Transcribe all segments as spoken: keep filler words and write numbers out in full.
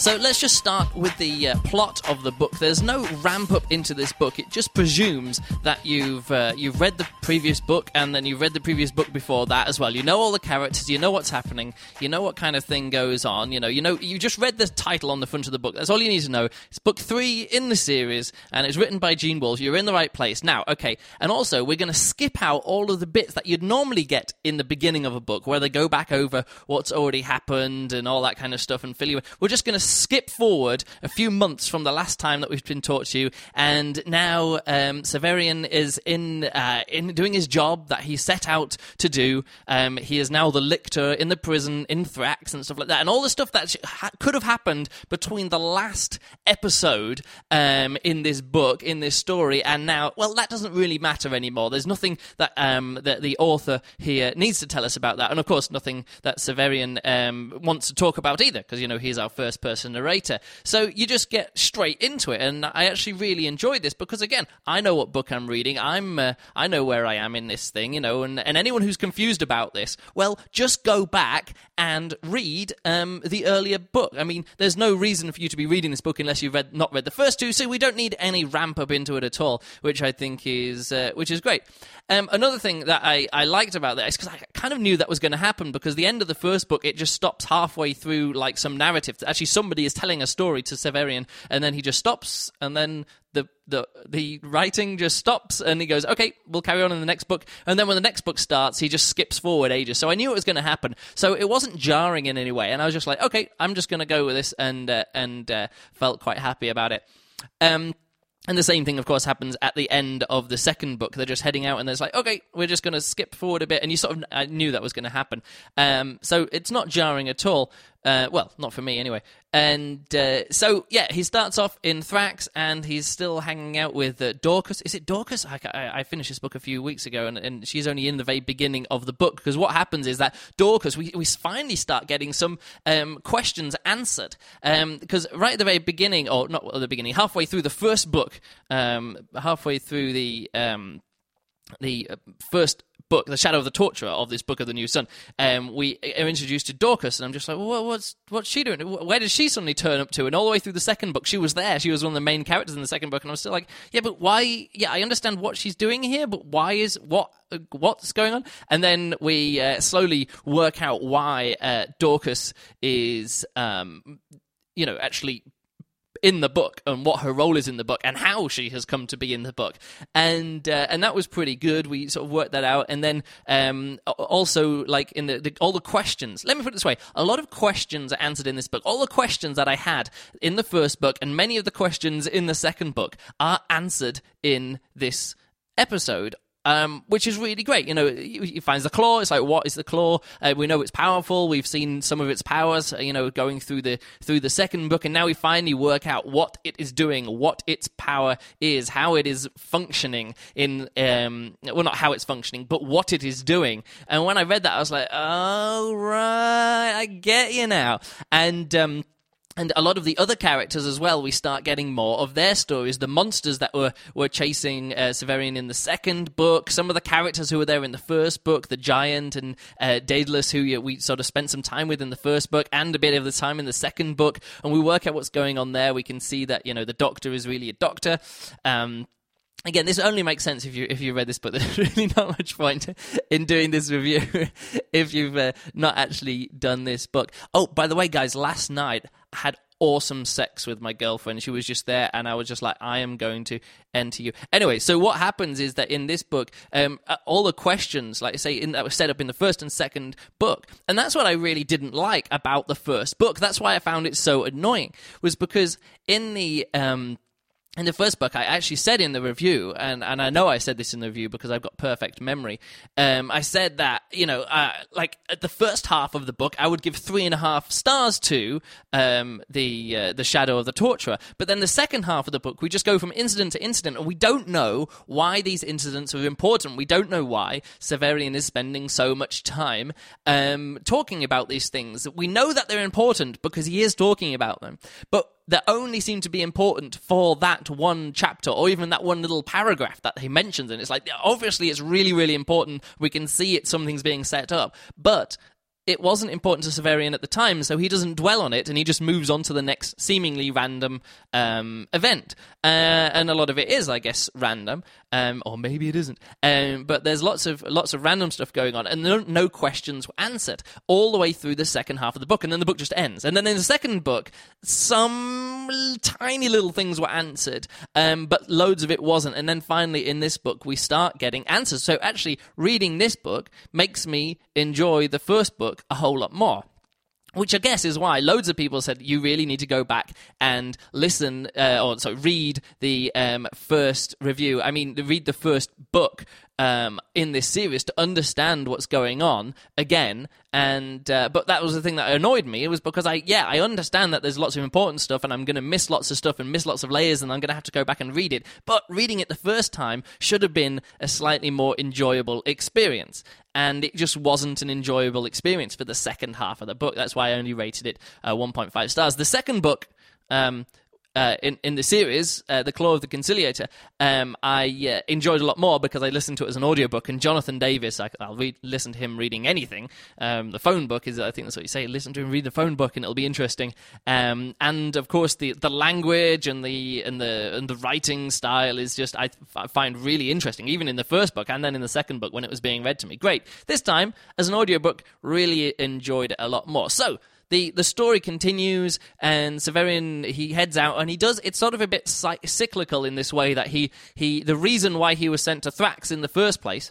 So let's just start with the uh, plot of the book. There's no ramp up into this book. It just presumes that you've uh, you've read the previous book, and then you've read the previous book before that as well. You know all the characters, you know what's happening, you know what kind of thing goes on. You know, you know, you just read the title on the front of the book. That's all you need to know. It's book three in the series, and it's written by Gene Wolfe. You're in the right place now. Okay, and also we're going to skip out all of the bits that you'd normally get in the beginning of a book, where they go back over what's already happened and all that kind of stuff and fill you in. We're just going to skip forward a few months from the last time that we've been taught to you, and now um, Severian is in uh, in doing his job that he set out to do. Um, he is now the lictor in the prison in Thrax and stuff like that, and all the stuff that ha- could have happened between the last episode um, in this book, in this story, and now, well, that doesn't really matter anymore. There's nothing that um, that the author here needs to tell us about that, and of course nothing that Severian um, wants to talk about either, because, you know, he's our first person narrator. So you just get straight into it, and I actually really enjoyed this because, again, I know what book I'm reading. I'm uh, I know where I am in this thing, you know, and, and anyone who's confused about this, well, just go back and read um, the earlier book. I mean, there's no reason for you to be reading this book unless you've read not read the first two, so we don't need any ramp up into it at all, which I think is uh, which is great. Um, another thing that I, I liked about that is because I kind of knew that was going to happen, because the end of the first book, it just stops halfway through, like, some narrative. Actually, somebody is telling a story to Severian, and then he just stops, and then the the the writing just stops, and he goes, okay, we'll carry on in the next book. And then when the next book starts, he just skips forward ages. So I knew it was going to happen. So it wasn't jarring in any way, and I was just like, okay, I'm just going to go with this, and uh, and uh, felt quite happy about it. Um, And the same thing, of course, happens at the end of the second book. They're just heading out, and there's like, okay, we're just going to skip forward a bit, and you sort of, I knew that was going to happen. Um, so it's not jarring at all. Uh, well, not for me anyway. And uh, so, yeah, he starts off in Thrax, and he's still hanging out with uh, Dorcas. Is it Dorcas? I, I, I finished this book a few weeks ago, and, and she's only in the very beginning of the book, because what happens is that Dorcas, we, we finally start getting some um, questions answered. Because um, right at the very beginning, or not at the beginning, halfway through the first book, um, halfway through the um, the first book, The Shadow of the Torturer of this Book of the New Sun, um, we are introduced to Dorcas, and I'm just like, well, what's what's she doing? Where did she suddenly turn up to? And all the way through the second book, she was there. She was one of the main characters in the second book, and I was still like, yeah, but why? Yeah, I understand what she's doing here, but why is what uh, what's going on? And then we uh, slowly work out why uh, Dorcas is, um, you know, actually in the book, and what her role is in the book, and how she has come to be in the book, and uh, and that was pretty good. We sort of worked that out, and then um, also, like, in the, the all the questions. Let me put it this way: a lot of questions are answered in this book. All the questions that I had in the first book, and many of the questions in the second book, are answered in this episode. Um, which is really great. You know, he finds the claw. It's like, what is the claw? Uh, we know it's powerful. We've seen some of its powers, you know, going through the through the second book, and now we finally work out what it is doing, what its power is, how it is functioning in, um, well, not how it's functioning, but what it is doing. And when I read that, I was like, oh, right, I get you now. And, um, And a lot of the other characters as well, we start getting more of their stories. The monsters that were, were chasing uh, Severian in the second book, some of the characters who were there in the first book, the giant and uh, Daedalus, who uh, we sort of spent some time with in the first book, and a bit of the time in the second book, and we work out what's going on there. We can see that, you know, the Doctor is really a doctor. Um... Again, this only makes sense if you if you read this book. There's really not much point in doing this review if you've uh, not actually done this book. Oh, by the way, guys, last night I had awesome sex with my girlfriend. She was just there, and I was just like, I am going to enter you. Anyway, so what happens is that in this book, um, all the questions, like I say, in, that were set up in the first and second book, and that's what I really didn't like about the first book. That's why I found it so annoying, was because in the... Um, In the first book, I actually said in the review, and, and I know I said this in the review because I've got perfect memory, um, I said that, you know, uh, like, at the first half of the book, I would give three and a half stars to um, the uh, the Shadow of the Torturer. But then the second half of the book, we just go from incident to incident, and we don't know why these incidents are important. We don't know why Severian is spending so much time um, talking about these things. We know that they're important because he is talking about them, but that only seem to be important for that one chapter, or even that one little paragraph that he mentions. And it's like, obviously it's really, really important. We can see it, something's being set up. But it wasn't important to Severian at the time, so he doesn't dwell on it, and he just moves on to the next seemingly random um, event. Uh, and a lot of it is, I guess, random, um, or maybe it isn't. Um, but there's lots of lots of random stuff going on, and no, no questions were answered all the way through the second half of the book, and then the book just ends. And then in the second book, some tiny little things were answered, um, but loads of it wasn't. And then finally, in this book, we start getting answers. So actually, reading this book makes me enjoy the first book a whole lot more. Which I guess is why loads of people said you really need to go back and listen, uh, or sorry, read the um, first review. I mean, read the first book um, in this series to understand what's going on again. And uh, but that was the thing that annoyed me. It was because I, yeah, I understand that there's lots of important stuff, and I'm going to miss lots of stuff and miss lots of layers, and I'm going to have to go back and read it. But reading it the first time should have been a slightly more enjoyable experience. And it just wasn't an enjoyable experience for the second half of the book. That's why I only rated it uh, one point five stars. The second book um, uh, in, in the series, uh, The Claw of the Conciliator, um, I uh, enjoyed a lot more because I listened to it as an audiobook. And Jonathan Davis, I, I'll read, listen to him reading anything. Um, the phone book is, I think that's what you say, listen to him read the phone book and it'll be interesting. Um, and, of course, the, the language and the, and, the, and the writing style is just, I, I find really interesting, even in the first book and then in the second book when it was being read to me. Great. This time, as an audiobook, really enjoyed it a lot more. So, The the story continues, and Severian, he heads out, and he does, it's sort of a bit cyclical in this way that he, he the reason why he was sent to Thrax in the first place,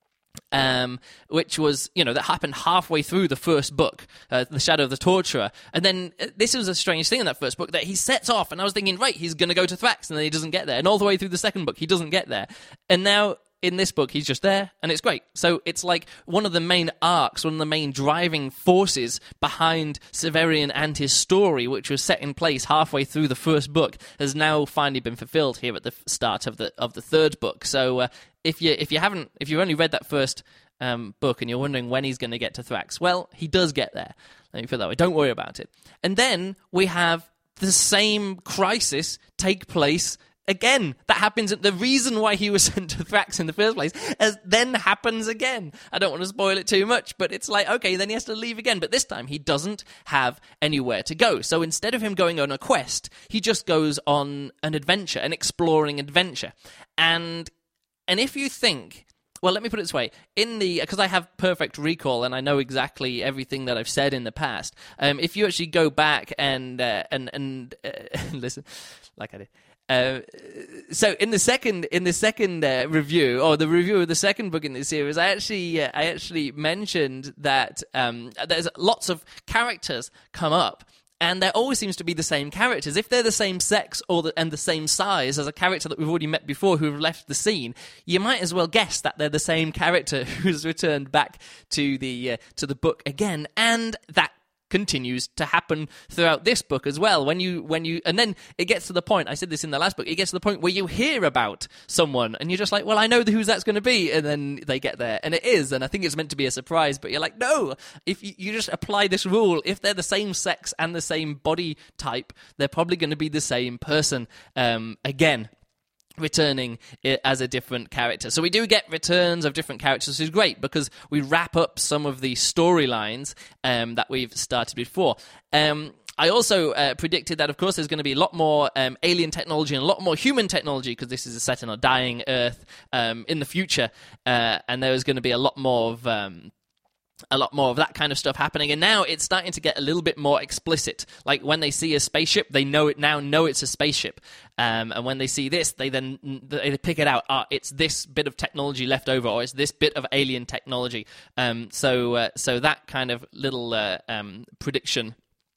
um, which was, you know, that happened halfway through the first book, uh, The Shadow of the Torturer, and then uh, this was a strange thing in that first book, that he sets off, and I was thinking, right, he's going to go to Thrax, and then he doesn't get there, and all the way through the second book, he doesn't get there, and now in this book, he's just there, and it's great. So it's like one of the main arcs, one of the main driving forces behind Severian and his story, which was set in place halfway through the first book, has now finally been fulfilled here at the start of the of the third book. So uh, if you if you haven't if you've only read that first um, book and you're wondering when he's going to get to Thrax, well, he does get there. Let me put it that way. Don't worry about it. And then we have the same crisis take place again. That happens. The reason why he was sent to Thrax in the first place as then happens again. I don't want to spoil it too much, but it's like, okay, then he has to leave again. But this time he doesn't have anywhere to go. So instead of him going on a quest, he just goes on an adventure, an exploring adventure. And and if you think, well, let me put it this way. In the, because I have perfect recall and I know exactly everything that I've said in the past. Um, if you actually go back and uh, and and uh, listen, like I did. Uh, so in the second in the second uh, review, or the review of the second book in this series, I actually uh, I actually mentioned that um, there's lots of characters come up, and there always seems to be the same characters. If they're the same sex or the, and the same size as a character that we've already met before who have left the scene, you might as well guess that they're the same character who's returned back to the uh, to the book again, and that continues to happen throughout this book as well. When you, when you, and then it gets to the point, I said this in the last book, it gets to the point where you hear about someone and you're just like, well, I know who that's going to be. And then they get there and it is. And I think it's meant to be a surprise, but you're like, no, if you, you just apply this rule, if they're the same sex and the same body type, they're probably going to be the same person um, again. Returning it as a different character. So we do get returns of different characters, which is great because we wrap up some of the storylines um, that we've started before. Um, I also uh, predicted that, of course, there's going to be a lot more um, alien technology and a lot more human technology because this is set in a dying Earth um, in the future, uh, and there was going to be a lot more of... Um, a lot more of that kind of stuff happening, and now it's starting to get a little bit more explicit. Like when they see a spaceship, they know it now know it's a spaceship, um, and when they see this, they then they pick it out. Ah, it's this bit of technology left over, or it's this bit of alien technology. Um, so, uh, so that kind of little uh, um, prediction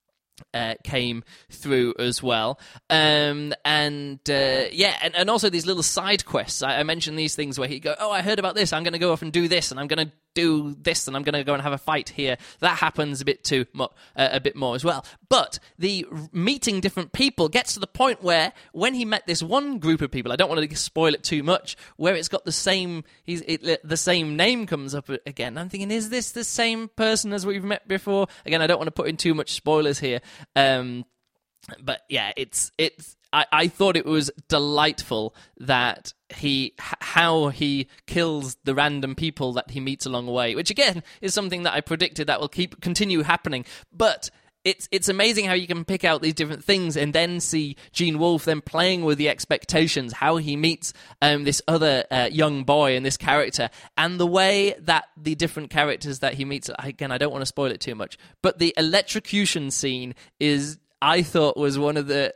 Uh, came through as well, um, and uh, yeah, and, and also these little side quests. I, I mentioned these things where he go, oh, I heard about this. I'm going to go off and do this, and I'm going to do this, and I'm going to go and have a fight here. That happens a bit too, mo- uh, a bit more as well. But the meeting different people gets to the point where when he met this one group of people, I don't want to spoil it too much, where it's got the same, he's it, the same name comes up again. I'm thinking, is this the same person as we've met before? Again, I don't want to put in too much spoilers here. Um, but yeah, it's it's. I, I thought it was delightful that he h- how he kills the random people that he meets along the way, which again is something that I predicted that will keep continue happening. But it's it's amazing how you can pick out these different things and then see Gene Wolfe then playing with the expectations, how he meets um, this other uh, young boy and this character, and the way that the different characters that he meets. Again, I don't want to spoil it too much, but the electrocution scene is, I thought, was one of the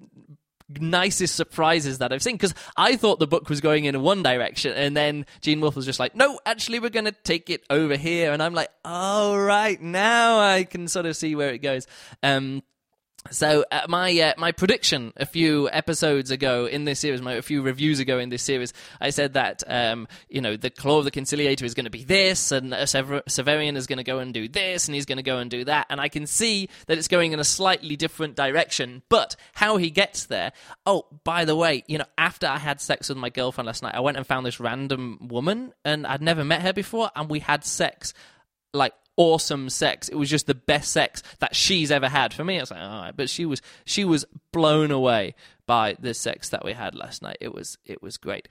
nicest surprises that I've seen, because I thought the book was going in one direction, and then Gene Wolfe was just like, no, actually we're going to take it over here, and I'm like, all right, now I can sort of see where it goes. Um, So uh, my uh, my prediction a few episodes ago in this series, my, a few reviews ago in this series, I said that um, you know the Claw of the Conciliator is going to be this, and uh, Sever- Severian is going to go and do this, and he's going to go and do that, and I can see that it's going in a slightly different direction. But how he gets there? Oh, by the way, you know, after I had sex with my girlfriend last night, I went and found this random woman, and I'd never met her before, and we had sex, like. Awesome sex. It was just the best sex that she's ever had. For me, I was like, all right, but she was she was blown away by the sex that we had last night. It was it was great.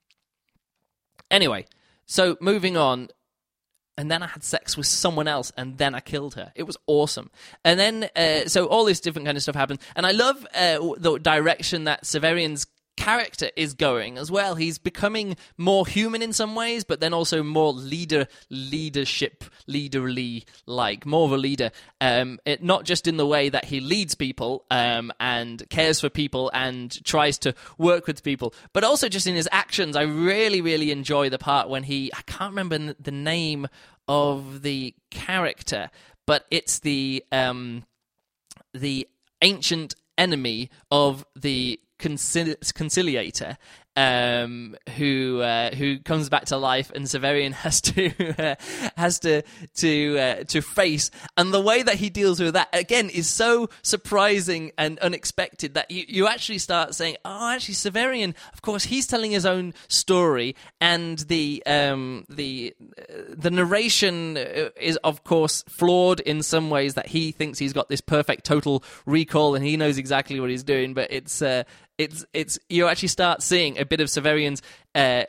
Anyway, so moving on, and then I had sex with someone else, and then I killed her. It was awesome. And then, uh, so all this different kind of stuff happened, and I love uh, the direction that Severian's character is going as well. He's becoming more human in some ways, but then also more leader, leadership, leaderly, like more of a leader. Um, it, not just in the way that he leads people um, and cares for people and tries to work with people, but also just in his actions. I really, really enjoy the part when he, I can't remember the name of the character, but it's the um, the ancient enemy of the Concili- conciliator, um, who uh, who comes back to life, and Severian has to uh, has to to uh, to face, and the way that he deals with that again is so surprising and unexpected that you, you actually start saying, oh, actually Severian, of course, he's telling his own story, and the um, the uh, the narration is of course flawed in some ways, that he thinks he's got this perfect total recall and he knows exactly what he's doing, but it's uh, It's it's you actually start seeing a bit of Severian's uh,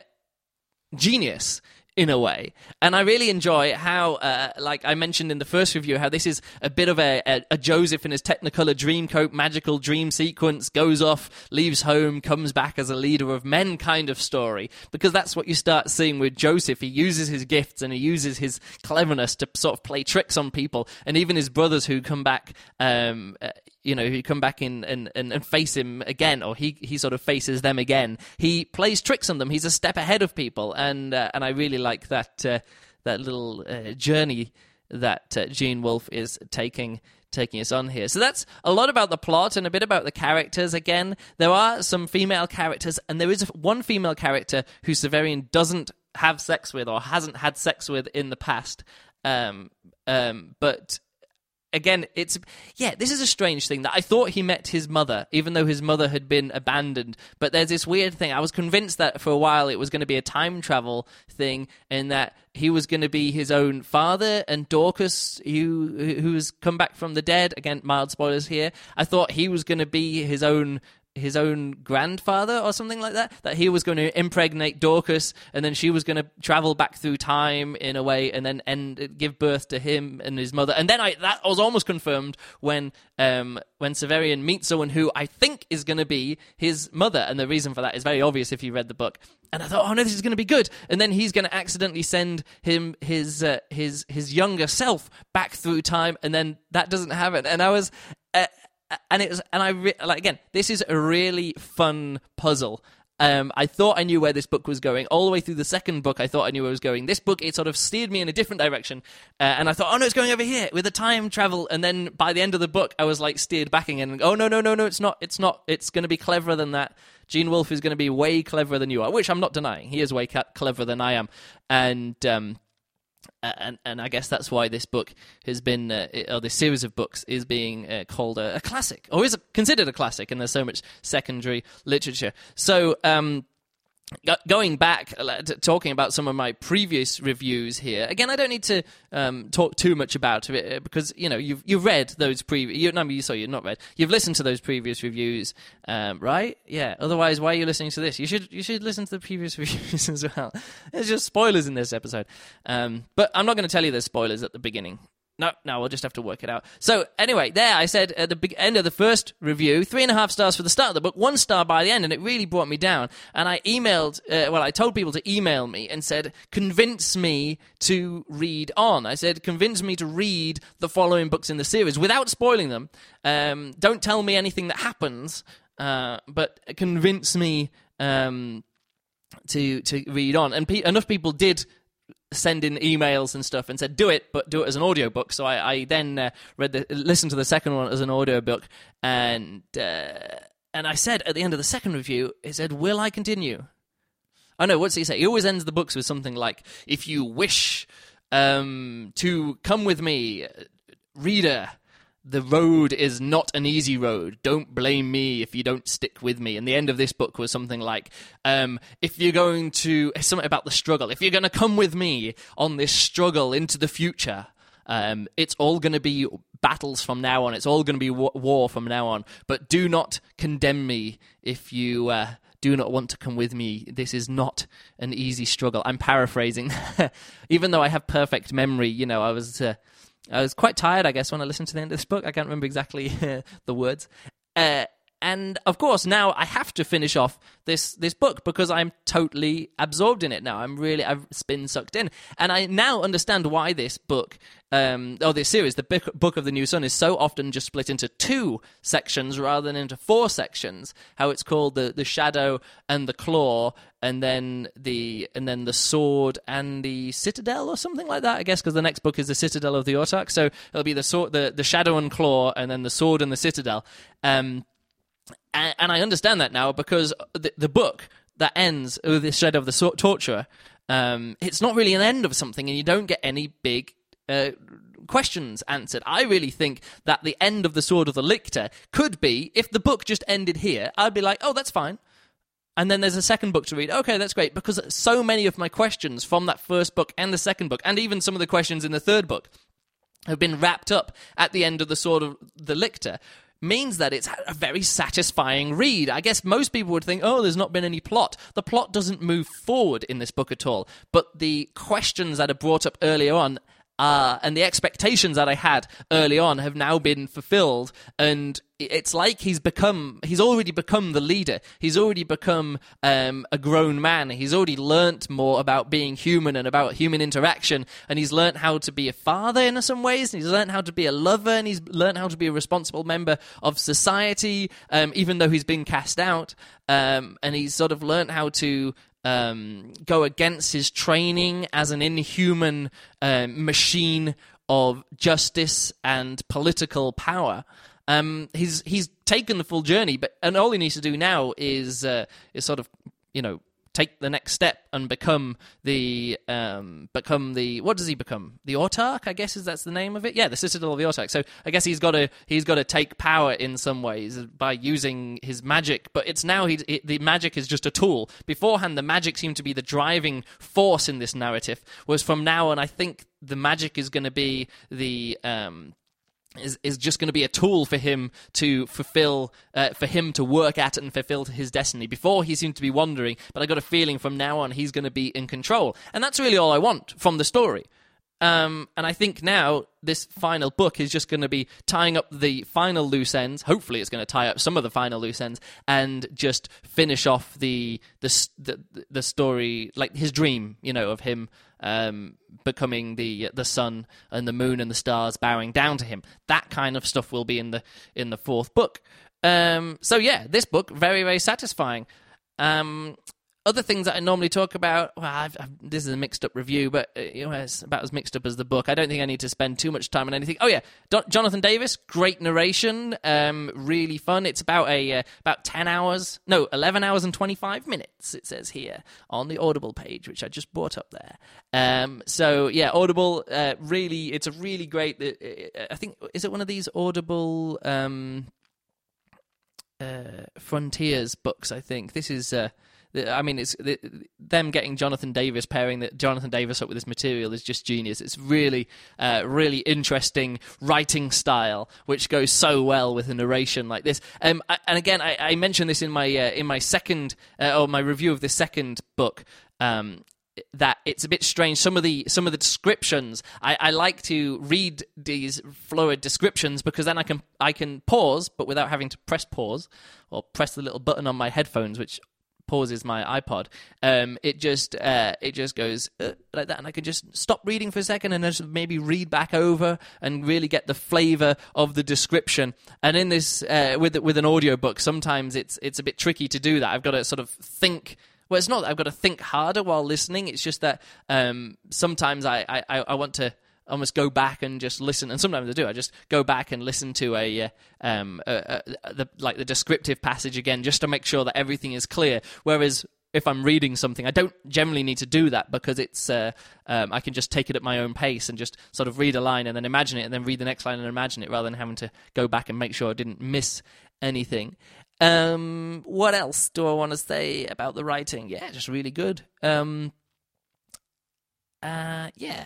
genius in a way, and I really enjoy how, uh, like I mentioned in the first review, how this is a bit of a, a, a Joseph in his Technicolor Dreamcoat magical dream sequence, goes off, leaves home, comes back as a leader of men kind of story, because that's what you start seeing with Joseph. He uses his gifts and he uses his cleverness to sort of play tricks on people, and even his brothers who come back, um, uh, you know, who come back in and, and, and face him again, or he, he sort of faces them again. He plays tricks on them. He's a step ahead of people, and uh, and I really like that uh, that little uh, journey that uh, Gene Wolfe is taking taking us on here. So that's a lot about the plot and a bit about the characters. Again, there are some female characters, and there is one female character who Severian doesn't have sex with or hasn't had sex with in the past. Um, um, but again, it's, yeah, this is a strange thing, that I thought he met his mother, even though his mother had been abandoned. But there's this weird thing. I was convinced that for a while it was going to be a time travel thing, and that he was going to be his own father, and Dorcas, who who's come back from the dead, again, mild spoilers here, I thought he was going to be his own his own grandfather or something like that, that he was going to impregnate Dorcas, and then she was going to travel back through time in a way, and then end, give birth to him and his mother. And then I that was almost confirmed when um, when Severian meets someone who I think is going to be his mother, and the reason for that is very obvious if you read the book. And I thought, oh no, this is going to be good. And then he's going to accidentally send him his uh, his his younger self back through time, and then that doesn't happen. And I was. Uh, And it was, and I re- like again, this is a really fun puzzle. Um, I thought I knew where this book was going all the way through the second book. I thought I knew where it was going. This book, it sort of steered me in a different direction, uh, and I thought, oh no, it's going over here with the time travel. And then by the end of the book, I was like steered back again. And oh no, no, no, no, it's not. It's not. It's going to be cleverer than that. Gene Wolfe is going to be way cleverer than you are, which I'm not denying. He is way ca- cleverer than I am, and. Um, And and I guess that's why this book has been, uh, or this series of books is being uh, called a, a classic, or is considered a classic, and there's so much secondary literature. So um, Go- going back, uh, t- talking about some of my previous reviews here. Again, I don't need to um, talk too much about it uh, because you know you've you've read those previous. You, no, you sorry, you've not read. You've listened to those previous reviews, um, right? Yeah. Otherwise, why are you listening to this? You should you should listen to the previous reviews as well. There's just spoilers in this episode, um, but I'm not going to tell you there's spoilers at the beginning. No, no, we'll just have to work it out. So, anyway, there I said at the big end of the first review, three and a half stars for the start of the book, one star by the end, and it really brought me down. And I emailed, uh, well, I told people to email me and said, convince me to read on. I said, convince me to read the following books in the series without spoiling them. Um, don't tell me anything that happens, uh, but convince me um, to to read on. And pe- enough people did send in emails and stuff and said, do it, but do it as an audiobook. So I, I then uh, read the, listened to the second one as an audiobook, and uh, and I said at the end of the second review, it said, will I continue? Oh no, what's he say? He always ends the books with something like, if you wish um, to come with me, reader, the road is not an easy road. Don't blame me if you don't stick with me. And the end of this book was something like, um, if you're going to, something about the struggle, if you're going to come with me on this struggle into the future, um, it's all going to be battles from now on. It's all going to be war from now on. But do not condemn me if you uh, do not want to come with me. This is not an easy struggle. I'm paraphrasing. Even though I have perfect memory, you know, I was... Uh, I was quite tired, I guess, when I listened to the end of this book. I can't remember exactly uh, the words. Uh, and, of course, now I have to finish off this this book because I'm totally absorbed in it now. I'm really, I've been sucked in. And I now understand why this book, um, or this series, the book, book of the New Sun, is so often just split into two sections rather than into four sections. How it's called the, the Shadow and the Claw, and then the and then the Sword and the Citadel, or something like that, I guess, because the next book is the Citadel of the Autarch. So it'll be the sword, the, the Shadow and Claw, and then the Sword and the Citadel. Um, and, and I understand that now because the, the book that ends with the Shadow of the so- Torturer, um, it's not really an end of something, and you don't get any big uh, questions answered. I really think that the end of the Sword of the Lictor could be, if the book just ended here, I'd be like, oh, that's fine. And then there's a second book to read. Okay, that's great, because so many of my questions from that first book and the second book, and even some of the questions in the third book, have been wrapped up at the end of the Sword of the Lictor, means that it's a very satisfying read. I guess most people would think, oh, there's not been any plot. The plot doesn't move forward in this book at all, but the questions that are brought up earlier on Uh, and the expectations that I had early on have now been fulfilled, and it's like he's become, he's already become the leader. He's already become um, a grown man. He's already learnt more about being human and about human interaction, and he's learnt how to be a father in some ways, and he's learnt how to be a lover, and he's learnt how to be a responsible member of society, um, even though he's been cast out, um, and he's sort of learnt how to Um, go against his training as an inhuman um, machine of justice and political power. Um, he's he's taken the full journey, but and all he needs to do now is uh, is sort of, you know, take the next step and become the um, become the what does he become? The Autarch, I guess, is that's the name of it. Yeah, the Citadel of the Autarch. So I guess he's got to he's got to take power in some ways by using his magic. But it's now he it, the magic is just a tool. Beforehand, the magic seemed to be the driving force in this narrative. Whereas from now on, I think the magic is going to be the um, is is just going to be a tool for him to fulfill, uh, for him to work at and fulfill his destiny. Before, he seemed to be wandering, but I got a feeling from now on he's going to be in control. And that's really all I want from the story. Um, and I think now this final book is just going to be tying up the final loose ends. Hopefully it's going to tie up some of the final loose ends and just finish off the the the, the story, like his dream, you know, of him um, becoming the the sun and the moon and the stars bowing down to him. That kind of stuff will be in the in the fourth book. Um, so yeah, this book, very, very satisfying. Um, Other things that I normally talk about, well, I've, I've, this is a mixed-up review, but uh, you know, it's about as mixed up as the book. I don't think I need to spend too much time on anything. Oh yeah, Don- Jonathan Davis, great narration, um, really fun. It's about a uh, about ten hours, no, eleven hours and twenty-five minutes. It says here on the Audible page, which I just brought up there. Um, so yeah, Audible, uh, really, it's a really great. Uh, I think is it one of these Audible um, uh, Frontiers books? I think this is. Uh, I mean, it's the, them getting Jonathan Davis, pairing the, Jonathan Davis up with this material is just genius. It's really, uh, really interesting writing style, which goes so well with a narration like this. Um, I, and again, I, I mentioned this in my uh, in my second uh, or my review of the second book. Um, that it's a bit strange. Some of the some of the descriptions, I, I like to read these fluid descriptions because then I can I can pause, but without having to press pause or press the little button on my headphones, which pauses my iPod. Um, it just uh, it just goes uh, like that, and I can just stop reading for a second and just maybe read back over and really get the flavor of the description. And in this uh, with with an audiobook, sometimes it's it's a bit tricky to do that. I've got to sort of think. Well, it's not that I've got to think harder while listening. It's just that um, sometimes I, I, I want to almost go back and just listen, and sometimes I do. I just go back and listen to a, uh, um, a, a the like the descriptive passage again, just to make sure that everything is clear. Whereas if I'm reading something, I don't generally need to do that because it's uh, um, I can just take it at my own pace and just sort of read a line and then imagine it, and then read the next line and imagine it, rather than having to go back and make sure I didn't miss anything. Um, what else do I want to say about the writing? Yeah, just really good. Um, uh, yeah,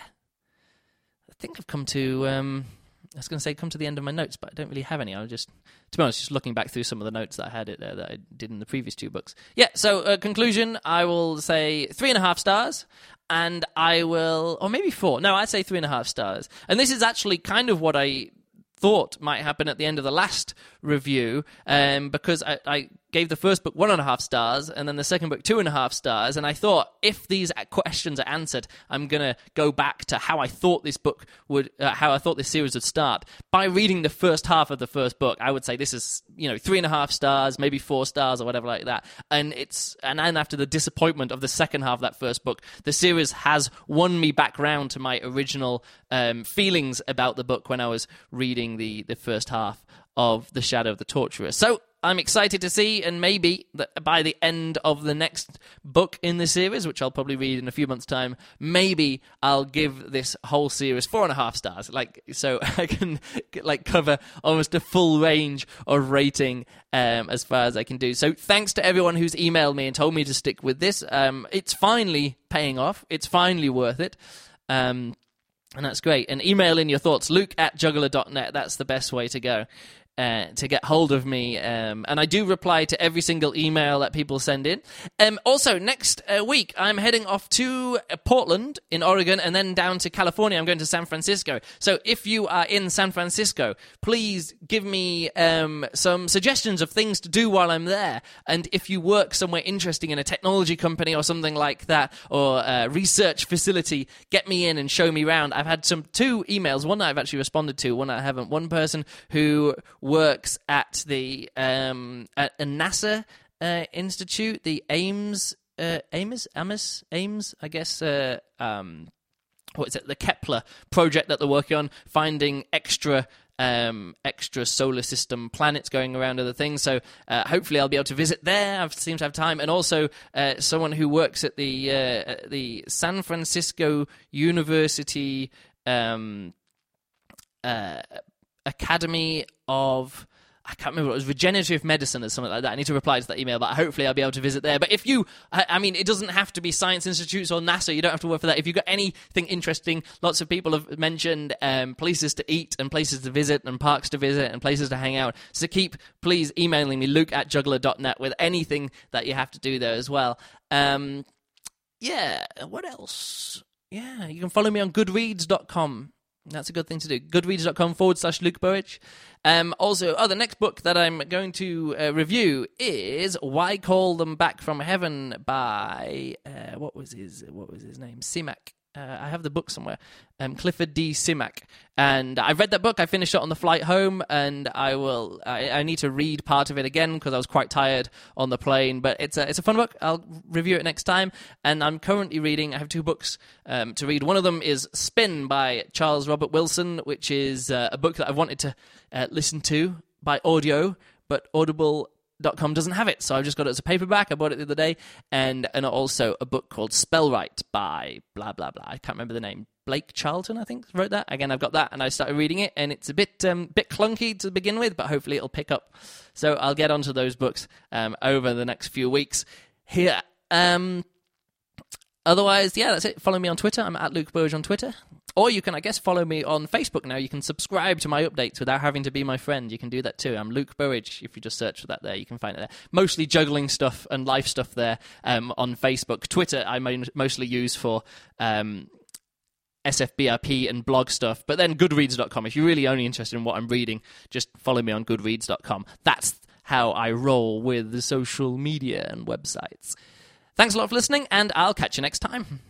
I think I've come to. Um, I was going to say come to the end of my notes, but I don't really have any. I was just, to be honest, just looking back through some of the notes that I had it there that I did in the previous two books. Yeah. So uh, conclusion, I will say three and a half stars. And I will, or maybe four. No, I'd say three and a half stars. And this is actually kind of what I thought might happen at the end of the last review, um, because I, I gave the first book one and a half stars, and then the second book two and a half stars, and I thought if these questions are answered, I'm going to go back to how I thought this book would, uh, how I thought this series would start. By reading the first half of the first book, I would say this is, you know, three and a half stars, maybe four stars or whatever like that, and it's, and then after the disappointment of the second half of that first book, the series has won me back round to my original um, feelings about the book when I was reading the, the first half of The Shadow of the Torturer. So I'm excited to see, and maybe that by the end of the next book in the series, which I'll probably read in a few months' time, maybe I'll give this whole series four and a half stars. Like, so I can like cover almost a full range of rating um, as far as I can do. So thanks to everyone who's emailed me and told me to stick with this. Um, it's finally paying off. It's finally worth it. Um, and that's great. And email in your thoughts, luke at juggler dot net. That's the best way to go. Uh, to get hold of me, um, and I do reply to every single email that people send in. Um, also, next uh, week, I'm heading off to uh, Portland in Oregon, and then down to California. I'm going to San Francisco. So if you are in San Francisco, please give me um, some suggestions of things to do while I'm there. And if you work somewhere interesting in a technology company or something like that, or a research facility, get me in and show me around. I've had some two emails, one that I've actually responded to, one I haven't. One person who works at the um, at a NASA uh, institute, the Ames, uh, Ames, Ames, Ames, I guess. Uh, um, what is it? The Kepler project that they're working on, finding extra. Um, extra solar system planets going around other things. So uh, hopefully I'll be able to visit there. I seem to have time. And also uh, someone who works at the uh, the San Francisco University um, uh, Academy of, I can't remember, it was regenerative medicine or something like that. I need to reply to that email, but hopefully I'll be able to visit there. But if you, I mean, it doesn't have to be science institutes or NASA. You don't have to work for that. If you've got anything interesting, lots of people have mentioned um, places to eat and places to visit and parks to visit and places to hang out. So keep, please, emailing me, luke at juggler dot net, with anything that you have to do there as well. Um, yeah, what else? Yeah, you can follow me on goodreads dot com. That's a good thing to do. goodreads dot com forward slash Luke Burridge. Um, also, oh, the next book that I'm going to uh, review is Why Call Them Back from Heaven by, uh, what was his what was his name? Simak. Uh, I have the book somewhere. Um, Clifford D. Simak. And I read that book. I finished it on the flight home, and I will. I, I need to read part of it again because I was quite tired on the plane. But it's a it's a fun book. I'll review it next time. And I'm currently reading. I have two books um, to read. One of them is Spin by Charles Robert Wilson, which is uh, a book that I've wanted to uh, listen to by audio, but Audible dot com doesn't have it, so I've just got it as a paperback. I bought it the other day. And and also a book called Spellwright by blah blah blah. I can't remember the name. Blake Charlton, I think, wrote that. Again, I've got that, and I started reading it, and it's a bit um, bit clunky to begin with, but hopefully it'll pick up. So I'll get onto those books um, over the next few weeks. Here Um, otherwise, yeah, that's it. Follow me on Twitter. I'm at Luke Burridge on Twitter. Or you can, I guess, follow me on Facebook now. You can subscribe to my updates without having to be my friend. You can do that too. I'm Luke Burridge. If you just search for that there, you can find it there. Mostly juggling stuff and life stuff there um, on Facebook. Twitter I mostly use for um, S F B R P and blog stuff. But then goodreads dot com. If you're really only interested in what I'm reading, just follow me on goodreads dot com. That's how I roll with the social media and websites. Thanks a lot for listening, and I'll catch you next time.